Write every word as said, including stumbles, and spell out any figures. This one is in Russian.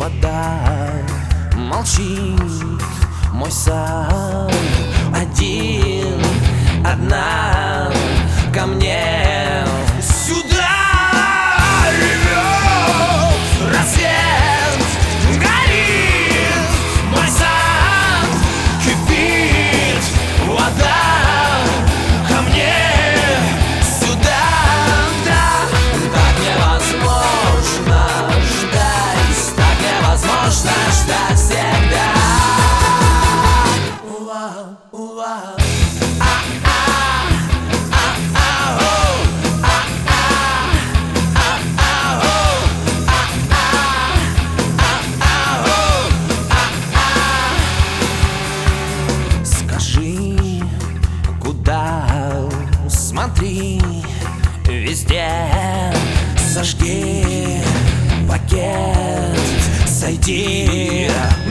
вода молчит, мой сад один, одна ко мне сюда ревет рассвет, горит мой сад, кипит вода ко мне сюда, да. Так невозможно ждать, так невозможно ждать всегда. Уа, уа. Смотри, везде зажги пакет, сойди